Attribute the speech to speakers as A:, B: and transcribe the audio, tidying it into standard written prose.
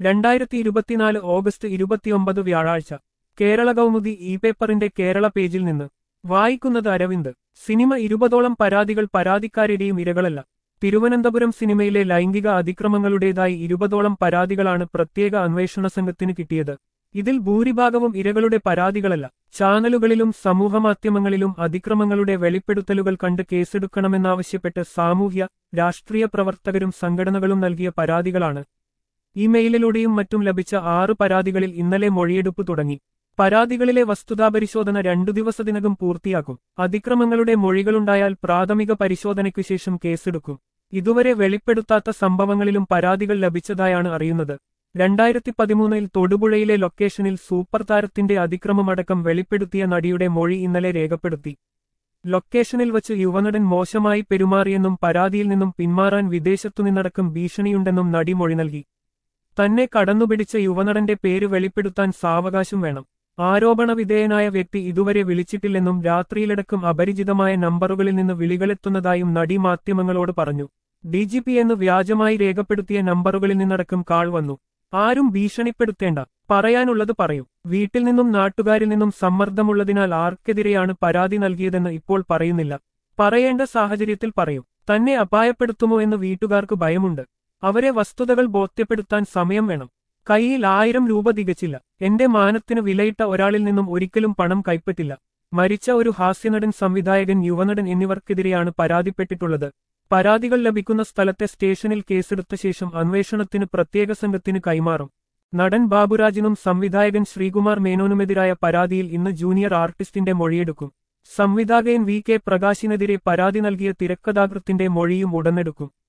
A: 2024 August 29 വ്യാഴാഴ്ച Kerala Kaumudi E പേപ്പറിന്റെ കേരള പേജിൽ നിന്ന് വായിക്കുന്നത് അരവിന്ദ്. സിനിമ 20ഓളം പരാതികൾ പരാതിക്കാരുടെയും ഇരകളല്ല. തിരുവനന്തപുരം സിനിമയിലെ ലൈംഗിക അതിക്രമങ്ങളുടേതായി 20ഓളം പരാതികളാണ് പ്രത്യേക അന്വേഷണ സംഘത്തിന് കിട്ടിയത്. ഇതിൽ ഭൂരിഭാഗവും ഇരകളുടെ പരാതികളല്ല. ചാനലുകളിലും സമൂഹമാധ്യമങ്ങളിലും അതിക്രമങ്ങളുടെ വെളിപ്പെടുത്തലുകൾ കണ്ട് കേസെടുക്കണമെന്നാവശ്യപ്പെട്ട് സാമൂഹ്യ രാഷ്ട്രീയ പ്രവർത്തകരും സംഘടനകളും നൽകിയ പരാതികളാണ്. ഇമെയിലിലൂടെയും മറ്റും ലഭിച്ച 6 പരാതികളിൽ ഇന്നലെ മൊഴിയെടുപ്പ് തുടങ്ങി. പരാതികളിലെ വസ്തുതാപരിശോധന 2 ദിവസത്തിനകം പൂർത്തിയാക്കും. അതിക്രമങ്ങളുടെ മൊഴികളുണ്ടായാൽ പ്രാഥമിക പരിശോധനയ്ക്കു ശേഷം കേസെടുക്കും. ഇതുവരെ വെളിപ്പെടുത്താത്ത സംഭവങ്ങളിലും പരാതികൾ ലഭിച്ചതായാണ് അറിയുന്നത്. 2013-ൽ തൊടുപുഴയിലെ ലൊക്കേഷനിൽ സൂപ്പർ താരത്തിന്റെ അതിക്രമമടക്കം വെളിപ്പെടുത്തിയ നടിയുടെ മൊഴി ഇന്നലെ രേഖപ്പെടുത്തി. ലൊക്കേഷനിൽ വച്ച് യുവനടൻ മോശമായി പെരുമാറിയെന്നും പരാതിയിൽ നിന്നും പിന്മാറാൻ വിദേശത്തുനിന്നടക്കം ഭീഷണിയുണ്ടെന്നും നടി മൊഴി നൽകി. തന്നെ കടന്നുപിടിച്ച യുവനടന്റെ പേര് വെളിപ്പെടുത്താൻ സാവകാശം വേണം. ആരോപണ വിധേയനായ വ്യക്തി ഇതുവരെ വിളിച്ചിട്ടില്ലെന്നും രാത്രിയിലടക്കം അപരിചിതമായ നമ്പറുകളിൽ നിന്ന് വിളികളെത്തുന്നതായും നടി മാധ്യമങ്ങളോട് പറഞ്ഞു. ഡിജിപി എന്ന് വ്യാജമായി രേഖപ്പെടുത്തിയ നമ്പറുകളിൽ നിന്നടക്കം കാൾ വന്നു. ആരും ഭീഷണിപ്പെടുത്തേണ്ട, പറയാനുള്ളത് പറയും. വീട്ടിൽ നിന്നും നാട്ടുകാരിൽ നിന്നും സമ്മർദ്ദമുള്ളതിനാൽ ആർക്കെതിരെയാണ് പരാതി നൽകിയതെന്ന് ഇപ്പോൾ പറയുന്നില്ല. പറയേണ്ട സാഹചര്യത്തിൽ പറയും. തന്നെ അപായപ്പെടുത്തുമോ എന്ന് വീട്ടുകാർക്ക് ഭയമുണ്ട്. അവരെ വസ്തുതകൾ ബോധ്യപ്പെടുത്താൻ സമയം വേണം. കൈയിൽ 1000 രൂപ തികച്ചില്ല. എന്റെ മാനത്തിന് വിലയിട്ട ഒരാളിൽ നിന്നും ഒരിക്കലും പണം കൈപ്പറ്റില്ല. മരിച്ച ഒരു ഹാസ്യനടൻ, സംവിധായകൻ, യുവനടൻ എന്നിവർക്കെതിരെയാണ് പരാതിപ്പെട്ടിട്ടുള്ളത്. പരാതികൾ ലഭിക്കുന്ന സ്ഥലത്തെ സ്റ്റേഷനിൽ കേസെടുത്ത ശേഷം അന്വേഷണത്തിന് പ്രത്യേക സംഘത്തിന് കൈമാറും. നടൻ ബാബുരാജിനും സംവിധായകൻ ശ്രീകുമാർ മേനോനുമെതിരായ പരാതിയിൽ ഇന്ന് ജൂനിയർ ആർട്ടിസ്റ്റിന്റെ മൊഴിയെടുക്കും. സംവിധായകൻ വി കെ പ്രകാശിനെതിരെ പരാതി നൽകിയ തിരക്കഥാകൃത്തിന്റെ മൊഴിയും ഉടനെടുക്കും.